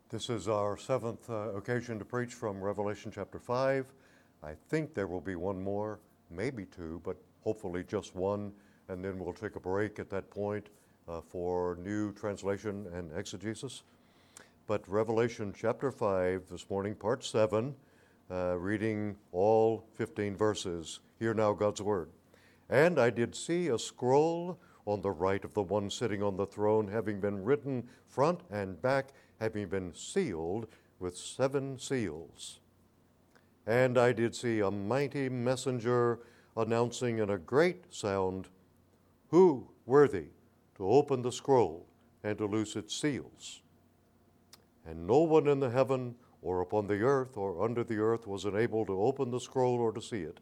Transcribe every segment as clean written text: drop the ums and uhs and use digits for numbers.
This is our seventh occasion to preach from Revelation chapter 5. I think there will be one more, maybe two, but hopefully just one, and then we'll take a break at that point for new translation and exegesis. But Revelation chapter 5 this morning, part 7, reading all 15 verses. Hear now God's word. And I did see a scroll on the right of the one sitting on the throne, having been written front and back, having been sealed with 7 seals. And I did see a mighty messenger announcing in a great sound, "Who worthy to open the scroll and to loose its seals?" And no one in the heaven or upon the earth or under the earth was able to open the scroll or to see it.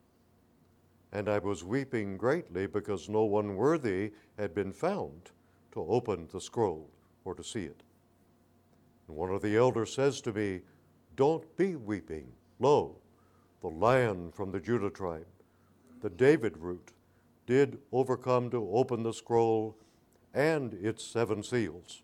And I was weeping greatly because no one worthy had been found to open the scroll or to see it. And one of the elders says to me, "Don't be weeping. Lo, the Lion from the Judah tribe, the David root, did overcome to open the scroll and its 7 seals.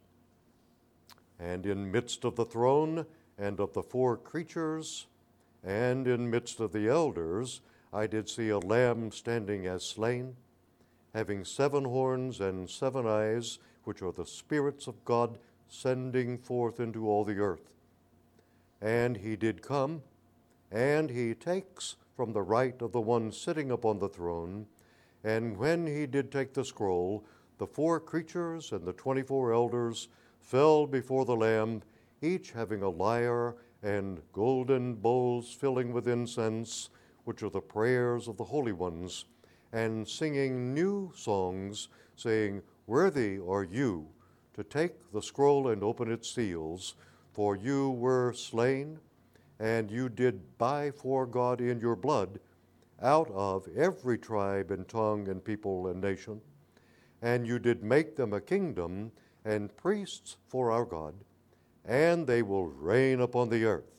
And in midst of the throne and of the 4 creatures, and in midst of the elders, I did see a lamb standing as slain, having 7 horns and 7 eyes, which are the spirits of God sending forth into all the earth. And he did come, and he takes from the right of the one sitting upon the throne, and when he did take the scroll, the 4 creatures and the 24 elders fell before the Lamb, each having a lyre and golden bowls filling with incense, which are the prayers of the holy ones, and singing new songs, saying, "Worthy are you to take the scroll and open its seals, for you were slain, and you did buy for God in your blood out of every tribe and tongue and people and nation, and you did make them a kingdom and priests for our God, and they will reign upon the earth.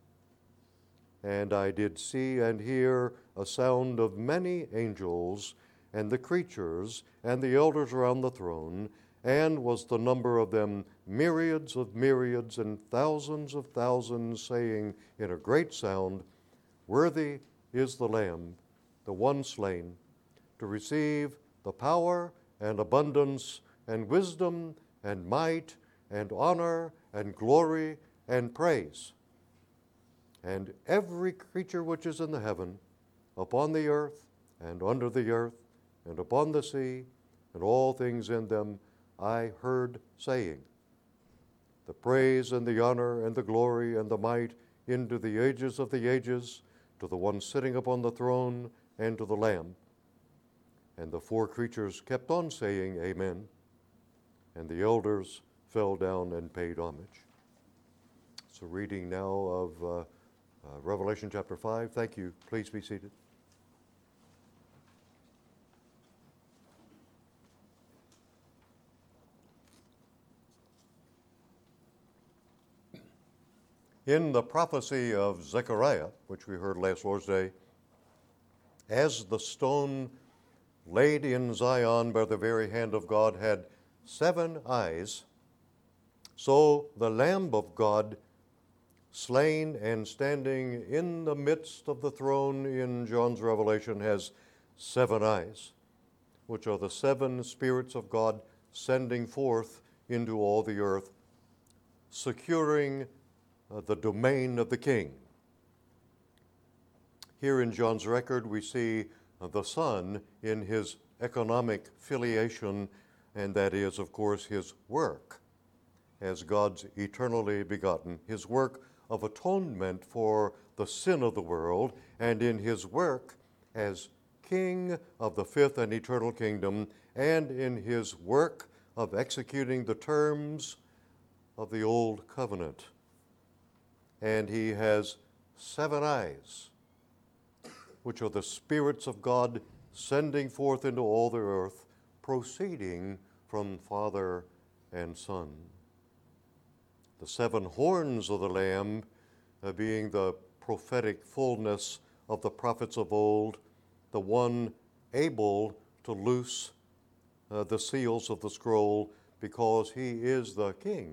And I did see and hear a sound of many angels, and the creatures, and the elders around the throne, and was the number of them myriads of myriads and thousands of thousands, saying in a great sound, Worthy is the Lamb, the one slain, to receive the power and abundance and wisdom and might and honor and glory and praise. And every creature which is in the heaven, upon the earth, and under the earth, and upon the sea, and all things in them, I heard saying, The praise and the honor and the glory and the might into the ages of the ages, to the one sitting upon the throne and to the Lamb. And the 4 creatures kept on saying, Amen. And the elders fell down and paid homage. So reading now of Revelation chapter 5. Thank you. Please be seated. In the prophecy of Zechariah, which we heard last Lord's Day, as the stone laid in Zion by the very hand of God had 7 eyes, so the Lamb of God, slain and standing in the midst of the throne in John's Revelation, has 7 eyes, which are the 7 spirits of God sending forth into all the earth, securing the domain of the King. Here in John's record, we see the Son in his economic filiation, and that is, of course, his work as God's eternally begotten, his work of atonement for the sin of the world, and in his work as King of the 5th and eternal kingdom, and in his work of executing the terms of the old covenant. And he has 7 eyes, which are the spirits of God sending forth into all the earth, proceeding from Father and Son. The 7 horns of the Lamb being the prophetic fullness of the prophets of old, the one able to loose the seals of the scroll, because he is the King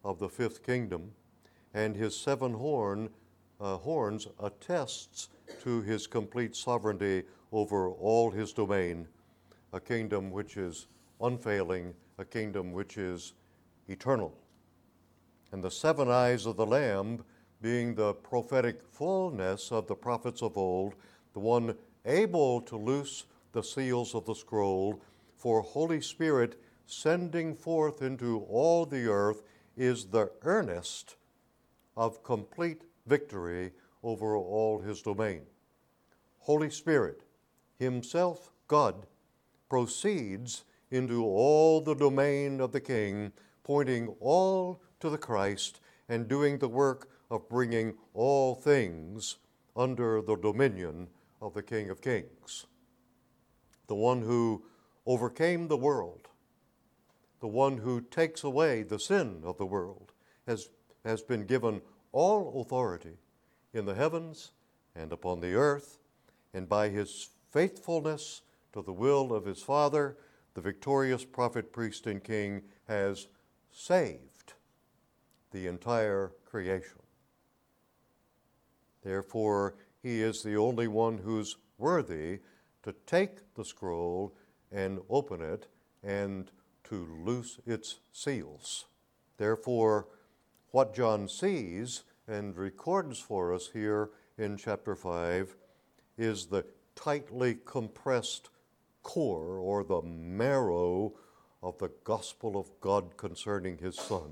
of the fifth kingdom, and his seven horns attests to his complete sovereignty over all his domain, a kingdom which is unfailing, a kingdom which is eternal. And the seven eyes of the Lamb being the prophetic fullness of the prophets of old, the one able to loose the seals of the scroll, for Holy Spirit sending forth into all the earth is the earnest of complete victory over all his domain. Holy Spirit, himself God, proceeds into all the domain of the King, pointing all to the Christ and doing the work of bringing all things under the dominion of the King of Kings. The one who overcame the world, the one who takes away the sin of the world, has been given all authority in the heavens and upon the earth, and by his faithfulness to the will of his Father, the victorious prophet, priest, and king has saved the entire creation. Therefore, he is the only one who's worthy to take the scroll and open it and to loose its seals. Therefore, what John sees and records for us here in chapter 5 is the tightly compressed core or the marrow of the gospel of God concerning his Son.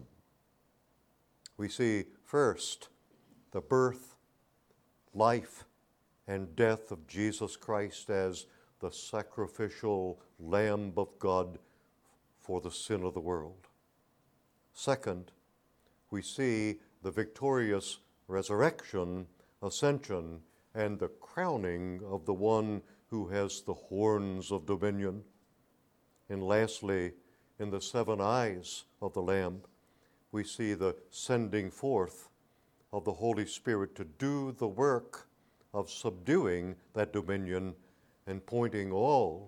We see first the birth, life, and death of Jesus Christ as the sacrificial Lamb of God for the sin of the world. Second, we see the victorious resurrection, ascension, and the crowning of the one who has the horns of dominion. And lastly, in the seven eyes of the Lamb, we see the sending forth of the Holy Spirit to do the work of subduing that dominion and pointing all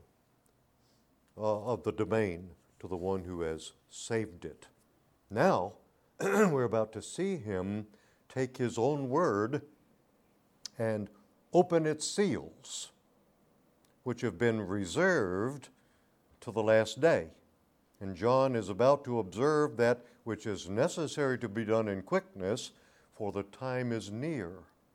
of the domain to the one who has saved it. Now, we're about to see him take his own word and open its seals, which have been reserved to the last day. And John is about to observe that which is necessary to be done in quickness, for the time is near.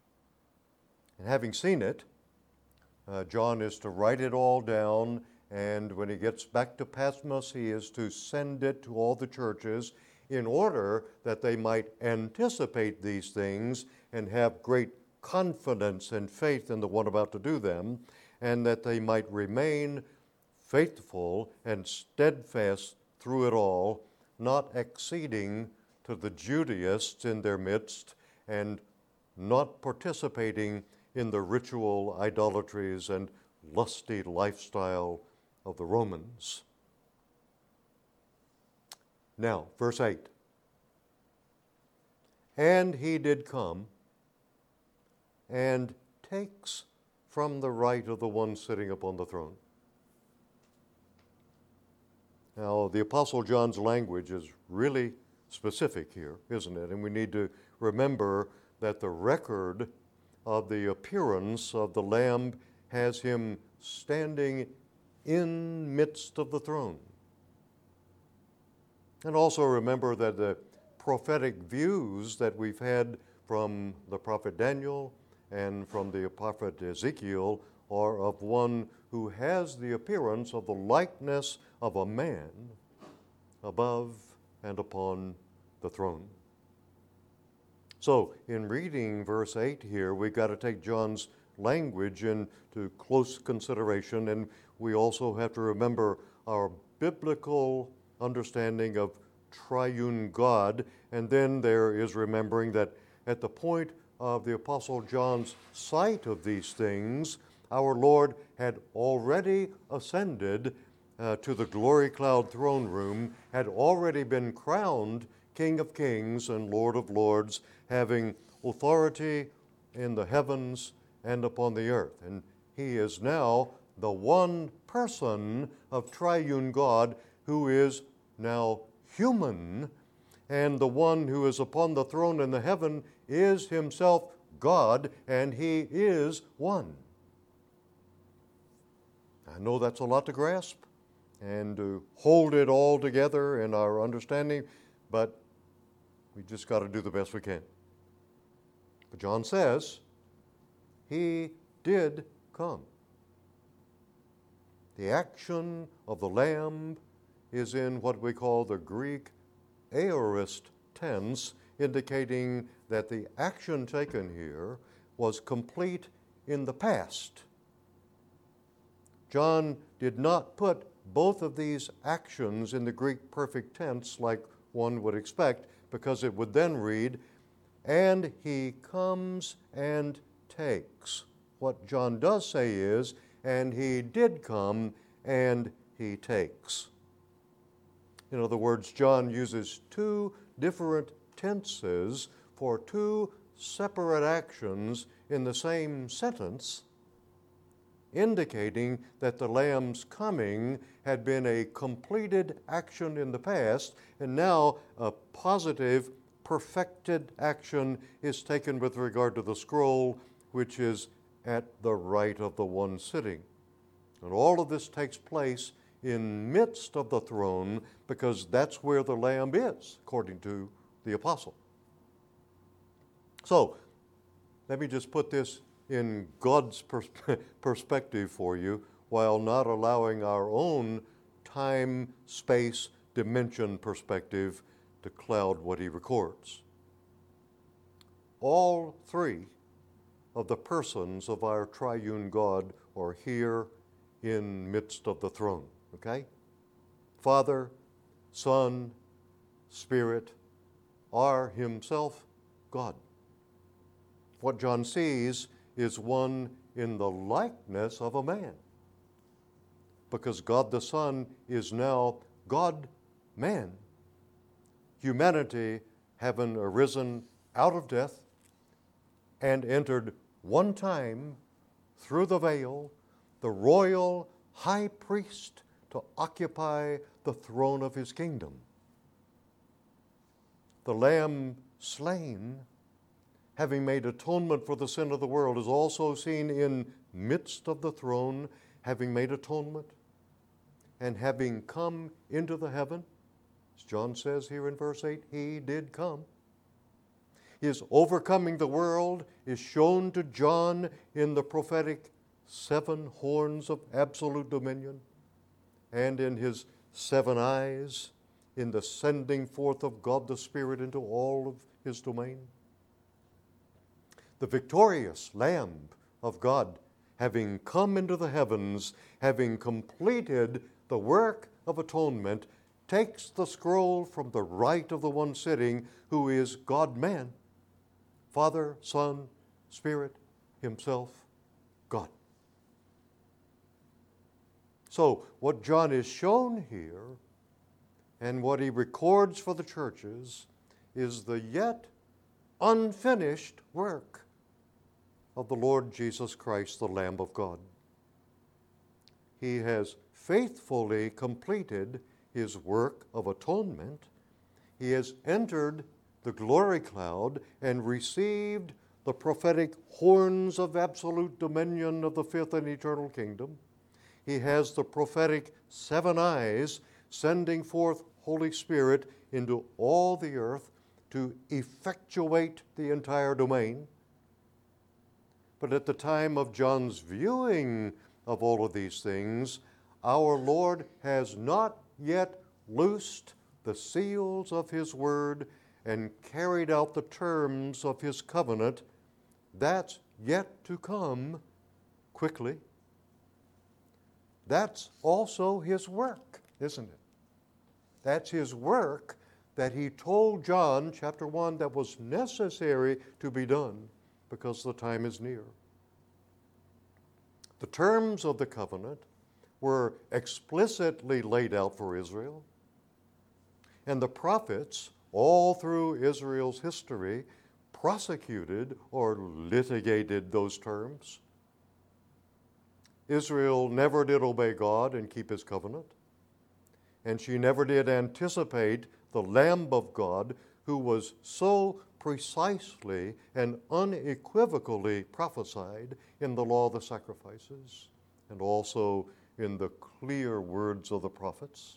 And having seen it, John is to write it all down, and when he gets back to Patmos, he is to send it to all the churches in order that they might anticipate these things and have great confidence and faith in the one about to do them, and that they might remain faithful and steadfast through it all, not acceding to the Judaists in their midst and not participating in the ritual idolatries and lusty lifestyle of the Romans. Now, verse 8. And he did come and takes from the right of the one sitting upon the throne. Now, the Apostle John's language is really specific here, isn't it? And we need to remember that the record of the appearance of the Lamb has him standing in midst of the throne. And also remember that the prophetic views that we've had from the prophet Daniel and from the prophet Ezekiel are of one who has the appearance of the likeness of a man above and upon the throne. So, in reading verse 8 here, we've got to take John's language into close consideration, and we also have to remember our biblical understanding of triune God, and then there is remembering that at the point of the Apostle John's sight of these things, our Lord had already ascended to the glory cloud throne room, had already been crowned King of Kings and Lord of Lords, having authority in the heavens and upon the earth. And he is now the one person of triune God who is now human and the one who is upon the throne in the heaven is himself God, and he is one. I know that's a lot to grasp and to hold it all together in our understanding, but we just got to do the best we can. But John says, he did come. The action of the Lamb is in what we call the Greek aorist tense, indicating that the action taken here was complete in the past. John did not put both of these actions in the Greek perfect tense like one would expect, because it would then read, and he comes and takes. What John does say is, and he did come and he takes. In other words, John uses two different tenses for two separate actions in the same sentence, indicating that the Lamb's coming had been a completed action in the past, and now a positive, perfected action is taken with regard to the scroll, which is at the right of the one sitting. And all of this takes place in midst of the throne, because that's where the Lamb is, according to the apostle. So, let me just put this in God's perspective for you, while not allowing our own time, space, dimension perspective to cloud what he records. All three of the persons of our triune God are here in midst of the throne, okay? Father, Son, Spirit are himself God. What John sees is one in the likeness of a man, because God the Son is now God-man. Humanity having arisen out of death and entered one time through the veil, the royal high priest, to occupy the throne of his kingdom. The Lamb slain, having made atonement for the sin of the world, is also seen in midst of the throne, having made atonement and having come into the heaven. As John says here in verse 8, he did come. His overcoming the world is shown to John in the prophetic 7 horns of absolute dominion, and in his 7 eyes, in the sending forth of God the Spirit into all of his domain. The victorious Lamb of God, having come into the heavens, having completed the work of atonement, takes the scroll from the right of the one sitting, who is God-man, Father, Son, Spirit, himself, God. So, what John is shown here, and what he records for the churches, is the yet unfinished work of the Lord Jesus Christ, the Lamb of God. He has faithfully completed his work of atonement. He has entered the glory cloud and received the prophetic horns of absolute dominion of the 5th and eternal kingdom. He has the prophetic 7 eyes, sending forth Holy Spirit into all the earth to effectuate the entire domain. But at the time of John's viewing of all of these things, our Lord has not yet loosed the seals of his word and carried out the terms of his covenant. That's yet to come quickly. That's also his work, isn't it? That's his work that he told John, chapter 1, that was necessary to be done because the time is near. The terms of the covenant were explicitly laid out for Israel, and the prophets, all through Israel's history, prosecuted or litigated those terms. Israel never did obey God and keep his covenant, and she never did anticipate the Lamb of God, who was so precisely and unequivocally prophesied in the law of the sacrifices and also in the clear words of the prophets.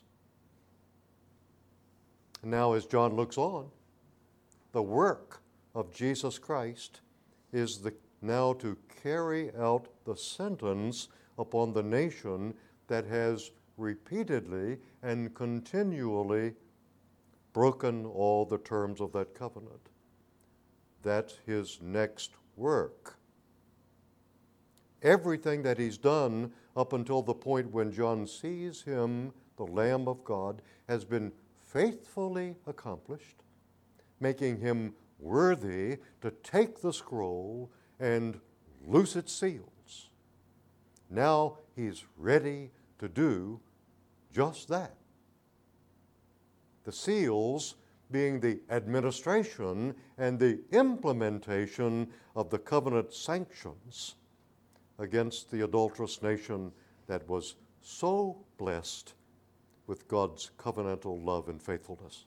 And now, as John looks on, the work of Jesus Christ is now to carry out the sentence upon the nation that has repeatedly and continually broken all the terms of that covenant. That's his next work. Everything that he's done up until the point when John sees him, the Lamb of God, has been faithfully accomplished, making him worthy to take the scroll and loose its seals. Now he's ready to do just that. The seals being the administration and the implementation of the covenant sanctions against the adulterous nation that was so blessed with God's covenantal love and faithfulness.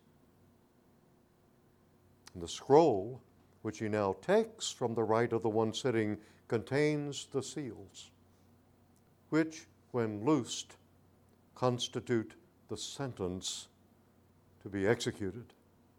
And the scroll, which he now takes from the right of the one sitting, contains the seals, which, when loosed, constitute the sentence to be executed.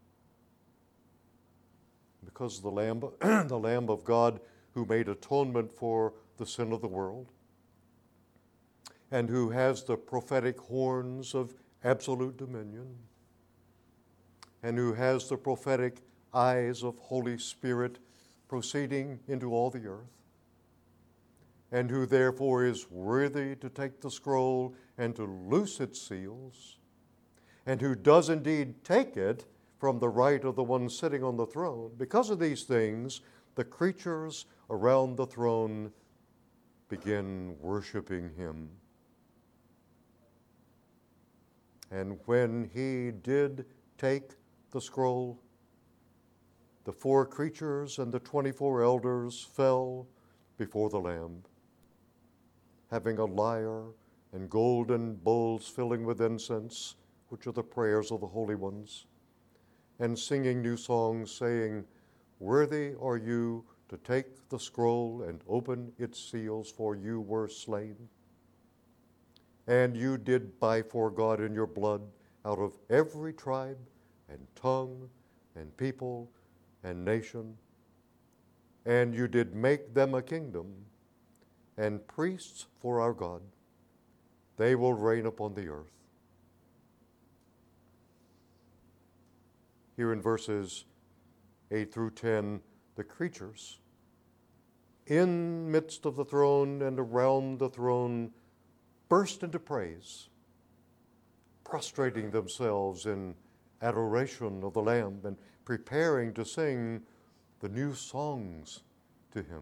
Because the Lamb, the Lamb of God who made atonement for the sin of the world, and who has the prophetic horns of absolute dominion, and who has the prophetic eyes of Holy Spirit proceeding into all the earth, and who therefore is worthy to take the scroll and to loose its seals, and who does indeed take it from the right of the one sitting on the throne. Because of these things, the creatures around the throne begin worshiping him. And when he did take the scroll, the 4 creatures and the 24 elders fell before the Lamb, having a lyre and golden bowls filling with incense, which are the prayers of the holy ones, and singing new songs, saying, "Worthy are you to take the scroll and open its seals, for you were slain. And you did buy for God in your blood out of every tribe and tongue and people and nation. And you did make them a kingdom and priests for our God. They will reign upon the earth." Here in verses 8 through 10, the creatures in midst of the throne and around the throne burst into praise, prostrating themselves in adoration of the Lamb and preparing to sing the new songs to him.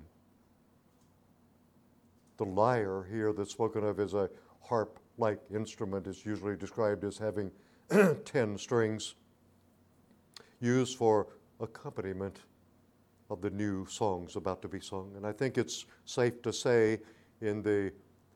The lyre here that's spoken of as a harp-like instrument is usually described as having 10 strings used for accompaniment of the new songs about to be sung. And I think it's safe to say in the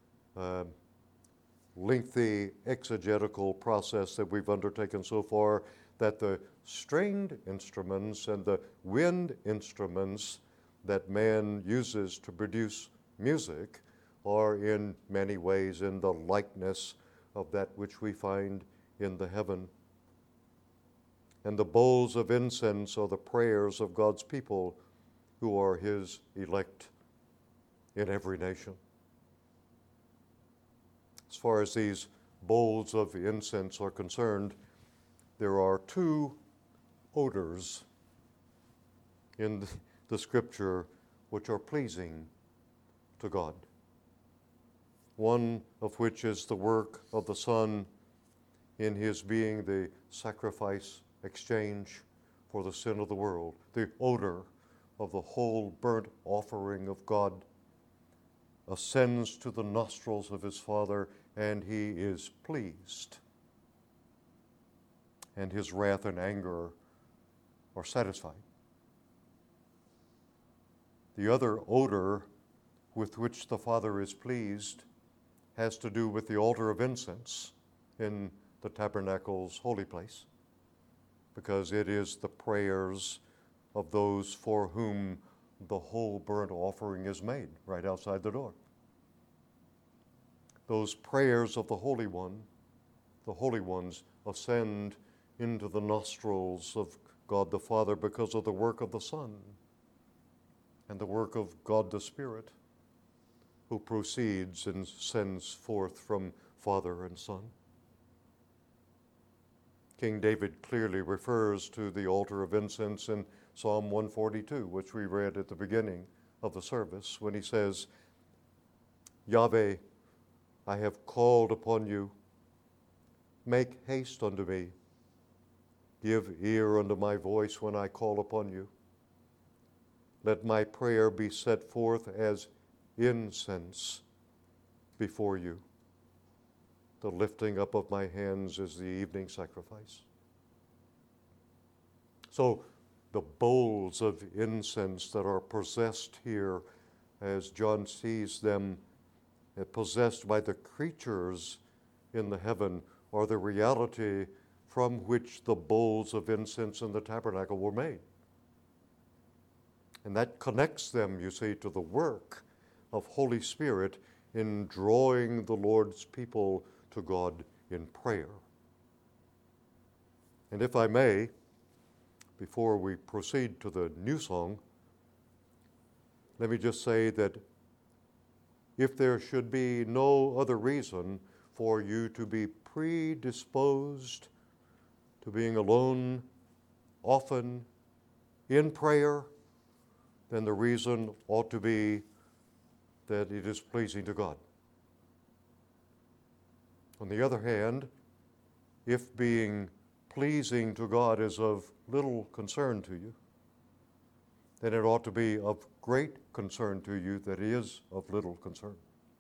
lengthy exegetical process that we've undertaken so far that the stringed instruments and the wind instruments that man uses to produce music are in many ways in the likeness of that which we find in the heaven. And the bowls of incense are the prayers of God's people who are his elect in every nation. As far as these bowls of incense are concerned, there are 2 odors in the Scripture which are pleasing to God. One of which is the work of the Son in his being the sacrifice exchange for the sin of the world. The odor of the whole burnt offering of God ascends to the nostrils of his Father, and he is pleased. And his wrath and anger are satisfied. The other odor with which the Father is pleased has to do with the altar of incense in the tabernacle's holy place. because it is the prayers of those for whom the whole burnt offering is made right outside the door. Those prayers of the Holy One, the Holy Ones, ascend into the nostrils of God the Father because of the work of the Son and the work of God the Spirit, who proceeds and sends forth from Father and Son. King David clearly refers to the altar of incense in Psalm 142, which we read at the beginning of the service, when he says, Yahweh, I have called upon you. Make haste unto me. Give ear unto my voice when I call upon you. Let my prayer be set forth as incense before you. The lifting up of my hands is the evening sacrifice. So the bowls of incense that are possessed here, as John sees them, possessed by the creatures in the heaven, are the reality from which the bowls of incense in the tabernacle were made. And that connects them, you see, to the work of Holy Spirit in drawing the Lord's people to God in prayer. And if I may, before we proceed to the new song, let me just say that if there should be no other reason for you to be predisposed to being alone often in prayer, then the reason ought to be that it is pleasing to God. On the other hand, if being pleasing to God is of little concern to you, then it ought to be of great concern to you that is of little concern.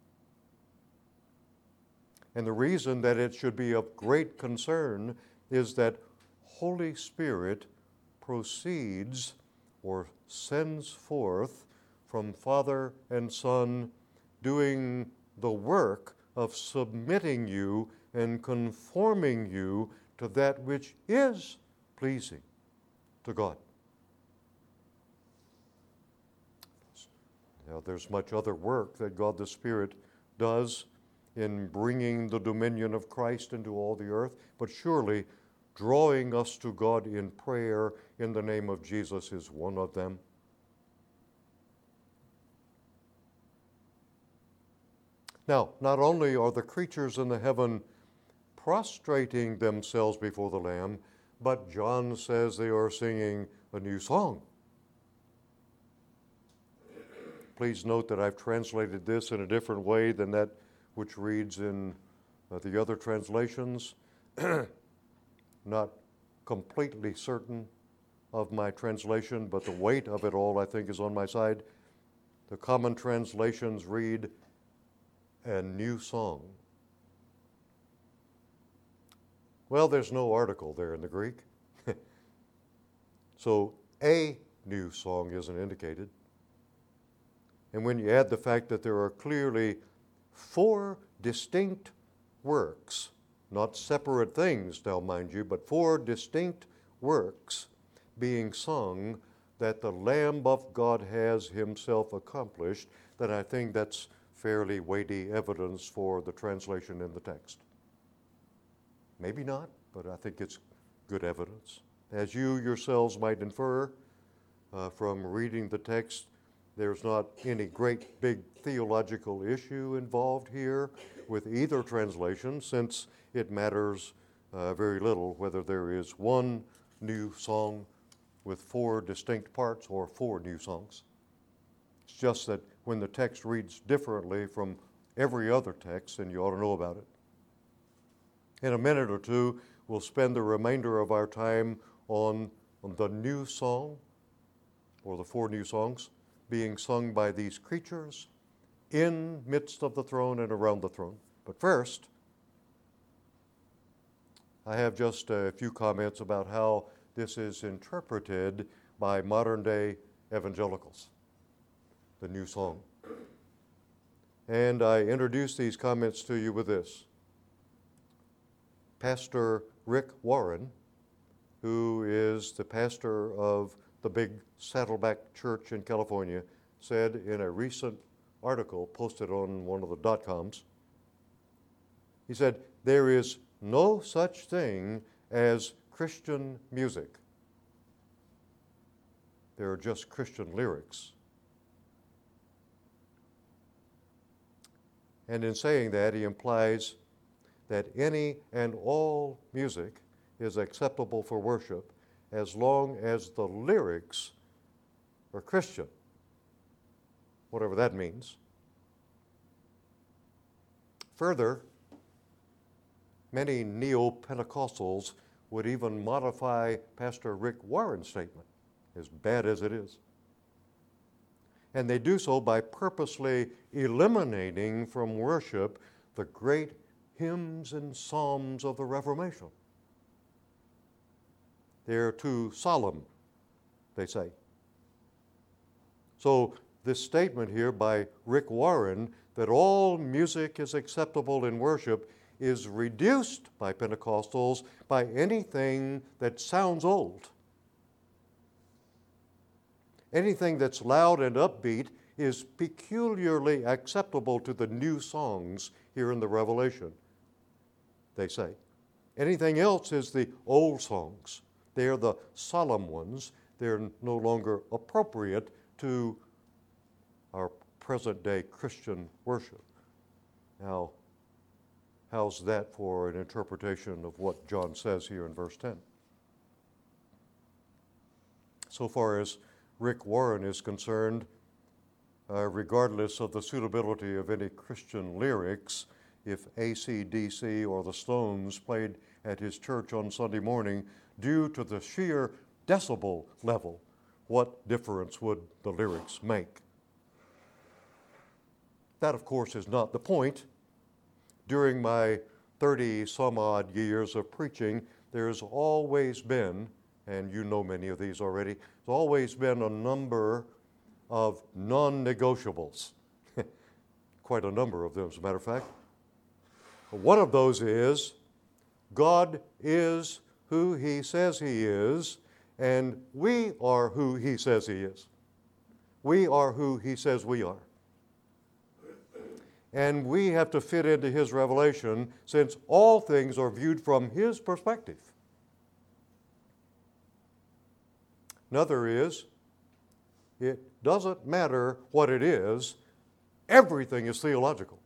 And the reason that it should be of great concern is that Holy Spirit proceeds or sends forth from Father and Son, doing the work of submitting you and conforming you to that which is pleasing to God. Now, there's much other work that God the Spirit does in bringing the dominion of Christ into all the earth, but surely drawing us to God in prayer in the name of Jesus is one of them. Now, not only are the creatures in the heaven prostrating themselves before the Lamb, but John says they are singing a new song. Please note that I've translated this in a different way than that which reads in the other translations. Not completely certain of my translation, but the weight of it all, I think, is on my side. The common translations read, a new song. Well, there's no article there in the Greek. So a new song isn't indicated. And when you add the fact that there are clearly 4 distinct works, not separate things now, mind you, but 4 distinct works being sung that the Lamb of God has himself accomplished, then I think that's fairly weighty evidence for the translation in the text. Maybe not, but I think it's good evidence. As you yourselves might infer from reading the text, there's not any great big theological issue involved here with either translation, since it matters very little whether there is one new song with 4 distinct parts or 4 new songs. It's just that when the text reads differently from every other text, then you ought to know about it. In a minute or two, we'll spend the remainder of our time on the new song, or the 4 new songs, being sung by these creatures in midst of the throne and around the throne. But first, I have just a few comments about how this is interpreted by modern-day evangelicals, the new song. And I introduce these comments to you with this. Pastor Rick Warren who is the pastor of the big Saddleback Church in California, said in a recent article posted on one of the .coms, he said, there is no such thing as Christian music. There are just Christian lyrics. And in saying that, he implies that any and all music is acceptable for worship as long as the lyrics are Christian, whatever that means. Further, many neo-Pentecostals would even modify Pastor Rick Warren's statement, as bad as it is. And they do so by purposely eliminating from worship the great hymns and psalms of the Reformation. They're too solemn, they say. So this statement here by Rick Warren that all music is acceptable in worship is reduced by Pentecostals by anything that sounds old. Anything that's loud and upbeat is peculiarly acceptable to the new songs here in the Revelation, they say. Anything else is the old songs. They're the solemn ones. They're no longer appropriate to our present-day Christian worship. Now, how's that for an interpretation of what John says here in verse 10? So far as Rick Warren is concerned, regardless of the suitability of any Christian lyrics, if AC/DC or the Stones played at his church on Sunday morning, due to the sheer decibel level, what difference would the lyrics make? That, of course, is not the point. During my 30-some-odd years of preaching, there's always been, and you know many of these already, there's always been a number of non-negotiables. Quite a number of them, as a matter of fact. One of those is, God is who He says He is, and we are who He says He is. We are who He says we are. And we have to fit into His revelation since all things are viewed from His perspective. Another is, it doesn't matter what it is, everything is theological.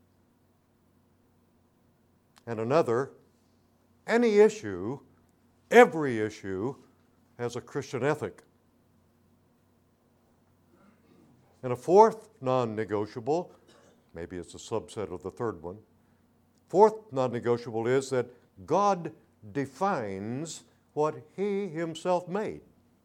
And another, any issue, every issue, has a Christian ethic. And a fourth non-negotiable, maybe it's a subset of the third one, fourth non-negotiable is that God defines what He Himself made.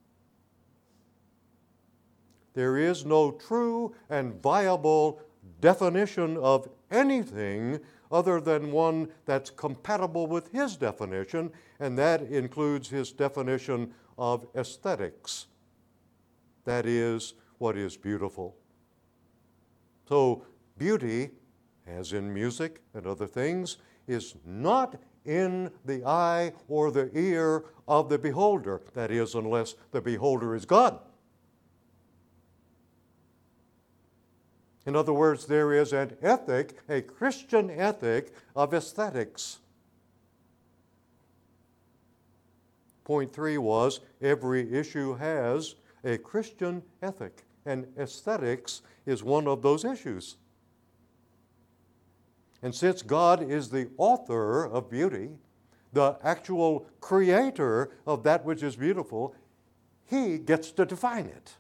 There is no true and viable definition of anything other than one that's compatible with His definition, and that includes His definition of aesthetics. That is what is beautiful. So beauty, as in music and other things, is not in the eye or the ear of the beholder. That is, unless the beholder is God. In other words, there is an ethic, a Christian ethic of aesthetics. Point 3 was, every issue has a Christian ethic, and aesthetics is one of those issues. And since God is the author of beauty, the actual creator of that which is beautiful, He gets to define it.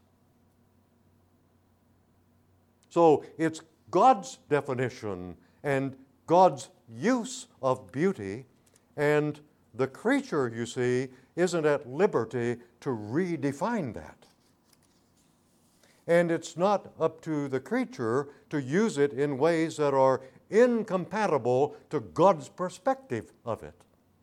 So it's God's definition and God's use of beauty, and the creature, you see, isn't at liberty to redefine that. And it's not up to the creature to use it in ways that are incompatible to God's perspective of it.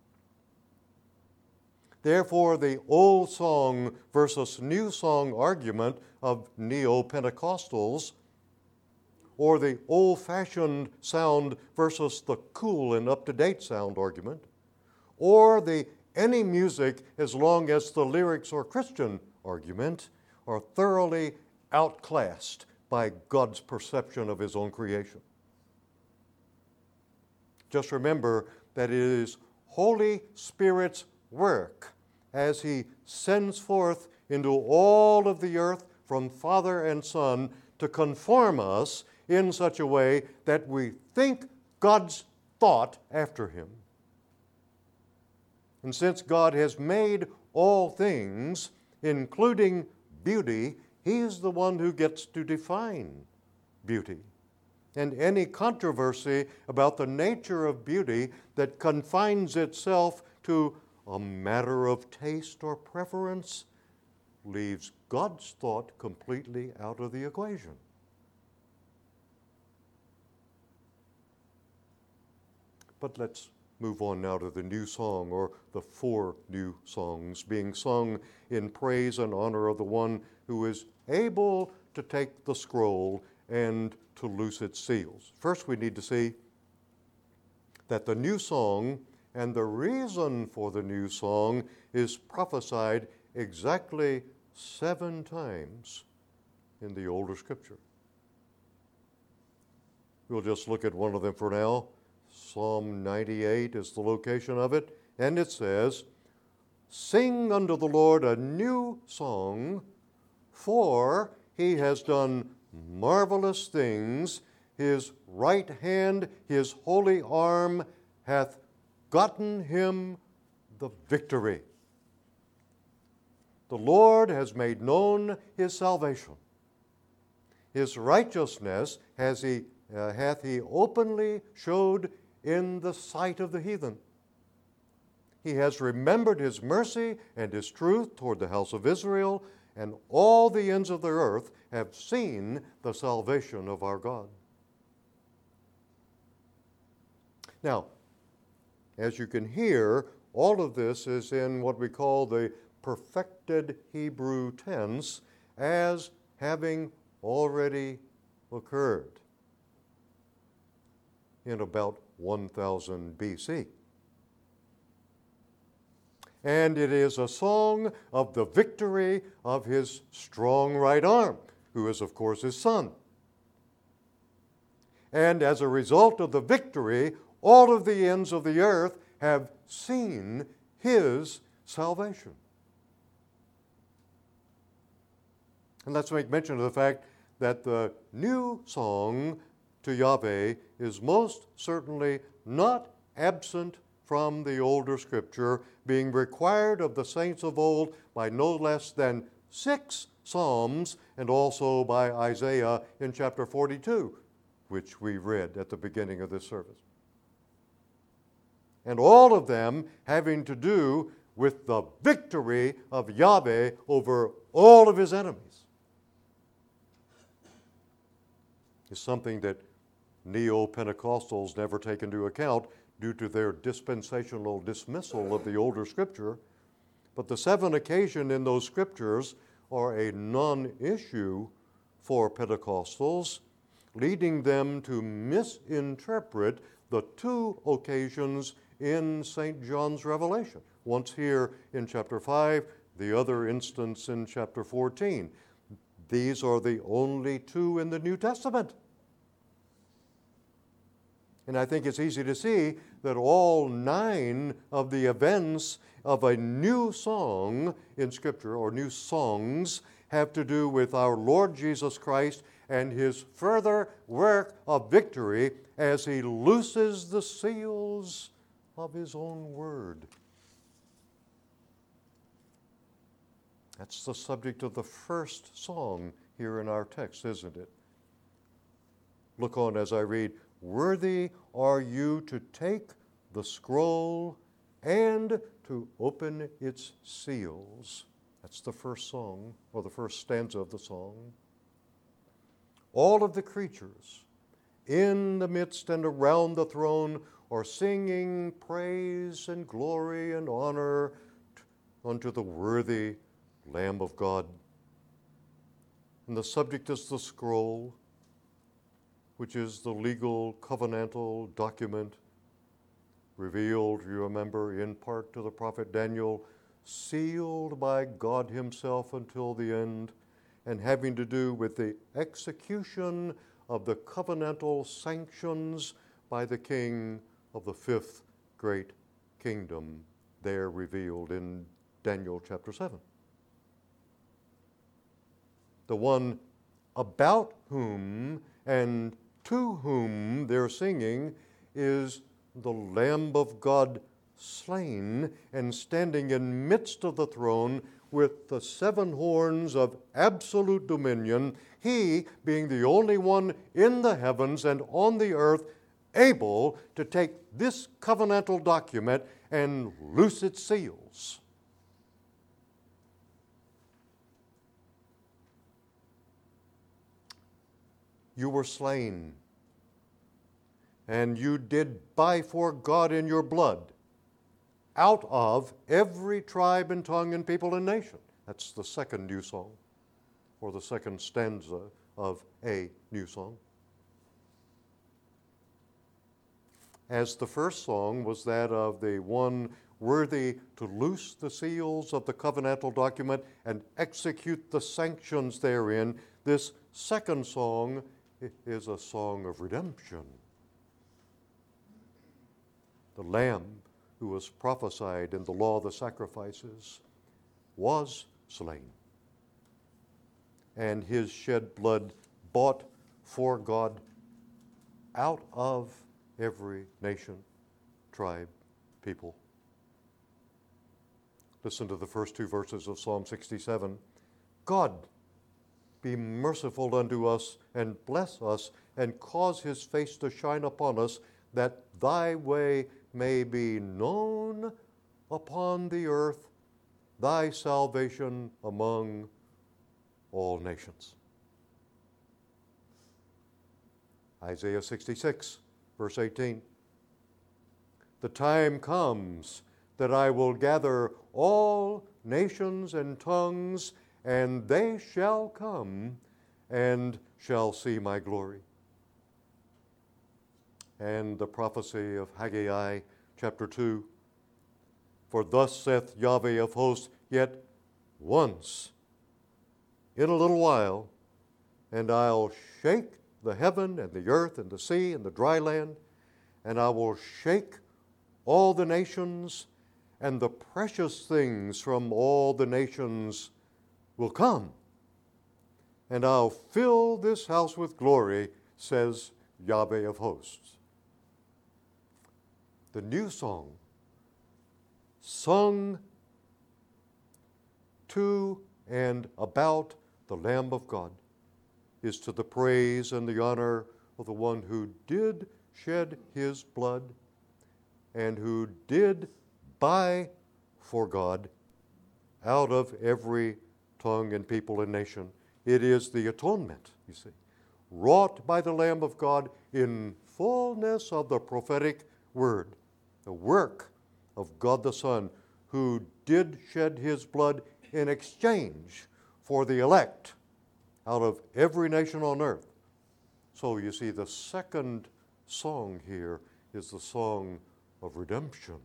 Therefore, the old song versus new song argument of neo-Pentecostals, or the old-fashioned sound versus the cool and up-to-date sound argument, or the any music as long as the lyrics are Christian argument are thoroughly outclassed by God's perception of his own creation. Just remember that it is Holy Spirit's work as he sends forth into all of the earth from Father and Son to conform us in such a way that we think God's thought after him. And since God has made all things, including beauty, he's the one who gets to define beauty. And any controversy about the nature of beauty that confines itself to a matter of taste or preference leaves God's thought completely out of the equation. But let's move on now to the new song, or the 4 new songs being sung in praise and honor of the one who is able to take the scroll and to loose its seals. First, we need to see that the new song and the reason for the new song is prophesied exactly 7 times in the older Scripture. We'll just look at one of them for now. Psalm 98 is the location of it, and it says, "Sing unto the Lord a new song, for he has done marvelous things. His right hand, his holy arm hath gotten him the victory. The Lord has made known his salvation. His righteousness hath he openly showed in the sight of the heathen. He has remembered his mercy and his truth toward the house of Israel, and all the ends of the earth have seen the salvation of our God." Now, as you can hear, all of this is in what we call the perfected Hebrew tense, as having already occurred in about 1000 BC. And it is a song of the victory of his strong right arm, who is, of course, his Son. And as a result of the victory, all of the ends of the earth have seen his salvation. And let's make mention of the fact that the new song to Yahweh is most certainly not absent from the older Scripture, being required of the saints of old by no less than 6 Psalms, and also by Isaiah in chapter 42, which we read at the beginning of this service. And all of them having to do with the victory of Yahweh over all of his enemies. It's something that Neo-Pentecostals never take into account due to their dispensational dismissal of the older Scripture. But the 7 occasions in those Scriptures are a non-issue for Pentecostals, leading them to misinterpret the 2 occasions in St. John's Revelation. Once here in chapter 5, the other instance in chapter 14. These are the only 2 in the New Testament. And I think it's easy to see that all 9 of the events of a new song in Scripture, or new songs, have to do with our Lord Jesus Christ and his further work of victory as he looses the seals of his own word. That's the subject of the first song here in our text, isn't it? Look on as I read, "Worthy are you to take the scroll and to open its seals." That's the first song, or the first stanza of the song. "All of the creatures in the midst and around the throne are singing praise and glory and honor unto the worthy Lamb of God." And the subject is the scroll, which is the legal covenantal document revealed, you remember, in part to the prophet Daniel, sealed by God himself until the end, and having to do with the execution of the covenantal sanctions by the king of the fifth great kingdom, there revealed in Daniel chapter 7. The one about whom and to whom they're singing is the Lamb of God slain and standing in midst of the throne with the seven horns of absolute dominion, he being the only one in the heavens and on the earth able to take this covenantal document and loose its seals. You were slain, and you did buy for God in your blood out of every tribe and tongue and people and nation. That's the second new song, or the second stanza of a new song. As the first song was that of the one worthy to loose the seals of the covenantal document and execute the sanctions therein, this second song is a song of redemption. The Lamb who was prophesied in the law of the sacrifices was slain, and his shed blood bought for God out of every nation, tribe, people. Listen to the first two verses of Psalm 67. God, be merciful unto us and bless us and cause his face to shine upon us, that thy way may be known upon the earth, thy salvation among all nations. Isaiah 66, verse 18. The time comes that I will gather all nations and tongues, and they shall come and shall see my glory. And the prophecy of Haggai chapter 2, for thus saith Yahweh of hosts, yet once in a little while, and I'll shake the heaven and the earth and the sea and the dry land, and I will shake all the nations, and the precious things from all the nations will come, and I'll fill this house with glory, says Yahweh of hosts. The new song, sung to and about the Lamb of God, is to the praise and the honor of the one who did shed his blood and who did buy for God out of every tongue and people and nation. It is the atonement, you see, wrought by the Lamb of God in fullness of the prophetic word, the work of God the Son, who did shed his blood in exchange for the elect out of every nation on earth. So you see, the second song here is the song of redemption.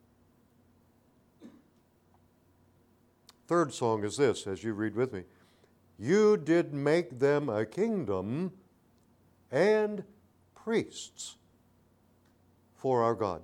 Third song is this, as you read with me. You did make them a kingdom and priests for our God.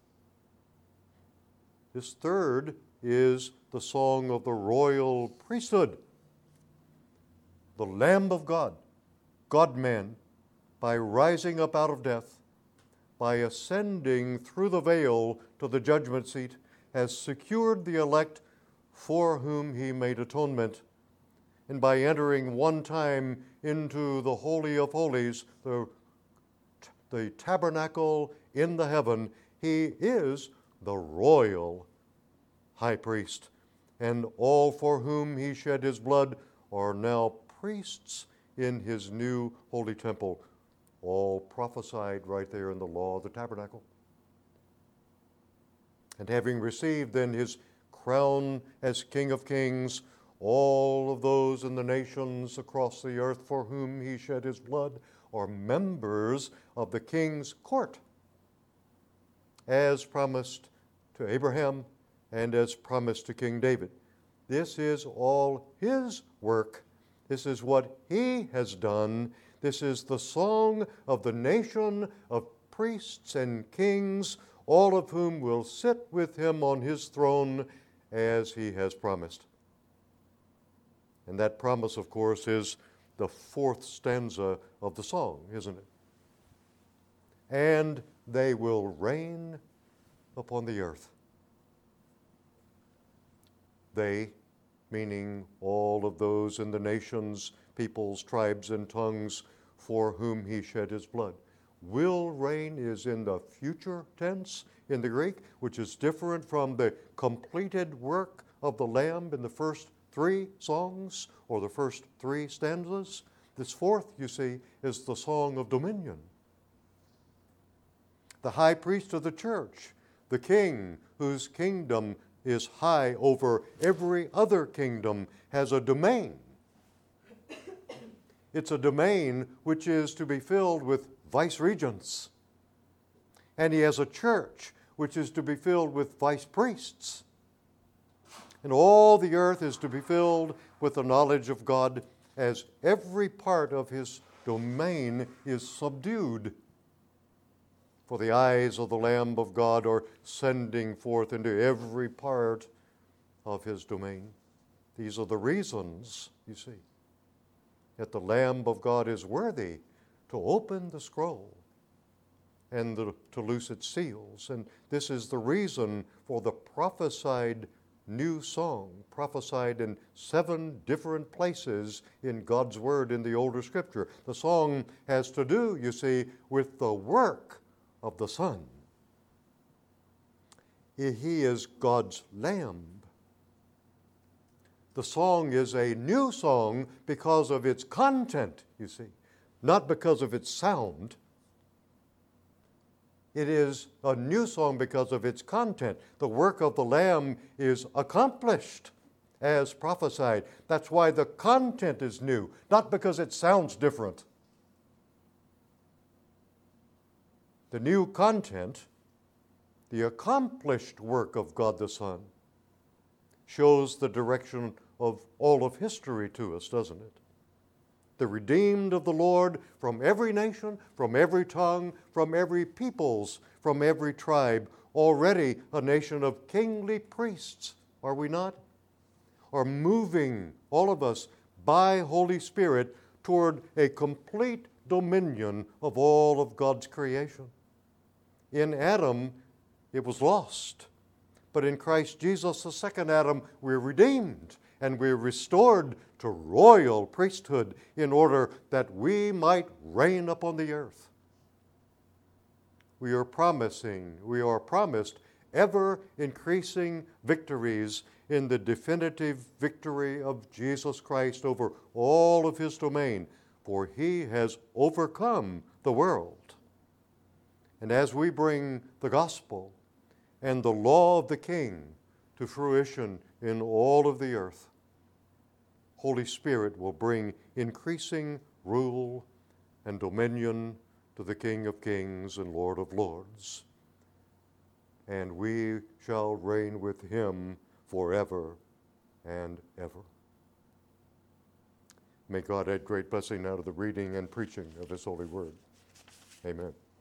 This third is the song of the royal priesthood. The Lamb of God, God-man, by rising up out of death, by ascending through the veil to the judgment seat, has secured the elect for whom he made atonement. And by entering one time into the Holy of Holies, the tabernacle in the heaven, he is the royal high priest. And all for whom he shed his blood are now priests in his new holy temple, all prophesied right there in the law of the tabernacle. And having received then his crown as King of Kings, all of those in the nations across the earth for whom he shed his blood are members of the king's court. as promised to Abraham and as promised to King David. This is all his work. This is what he has done. This is the song of the nation of priests and kings, all of whom will sit with him on his throne as he has promised. And that promise, of course, is the fourth stanza of the song, isn't it? And they will reign upon the earth. They, meaning all of those in the nations, peoples, tribes, and tongues for whom he shed his blood. Will reign is in the future tense in the Greek, which is different from the completed work of the Lamb in the first three songs or the first three stanzas. This fourth, you see, is the song of dominion. The high priest of the church, the king whose kingdom is high over every other kingdom, has a domain. It's a domain which is to be filled with vice-regents. And he has a church which is to be filled with vice-priests. And all the earth is to be filled with the knowledge of God as every part of his domain is subdued. For the eyes of the Lamb of God are sending forth into every part of his domain. These are the reasons, you see, that the Lamb of God is worthy to open the scroll and to loose its seals. And this is the reason for the prophesied new song, prophesied in 7 different places in God's Word in the older Scripture. The song has to do, you see, with the work of the Son. He is God's Lamb. The song is a new song because of its content, you see, not because of its sound. It is a new song because of its content. The work of the Lamb is accomplished as prophesied. That's why the content is new, not because it sounds different. The new content, the accomplished work of God the Son, shows the direction of all of history to us, doesn't it? The redeemed of the Lord from every nation, from every tongue, from every peoples, from every tribe, already a nation of kingly priests, are we not? Are moving, all of us, by Holy Spirit toward a complete dominion of all of God's creation. In Adam, it was lost. But in Christ Jesus, the second Adam, we're redeemed and we're restored to royal priesthood in order that we might reign upon the earth. We are promised ever increasing victories in the definitive victory of Jesus Christ over all of his domain, for he has overcome the world. And as we bring the gospel and the law of the King to fruition in all of the earth, Holy Spirit will bring increasing rule and dominion to the King of Kings and Lord of Lords. And we shall reign with him forever and ever. May God add great blessing now to the reading and preaching of his holy word. Amen.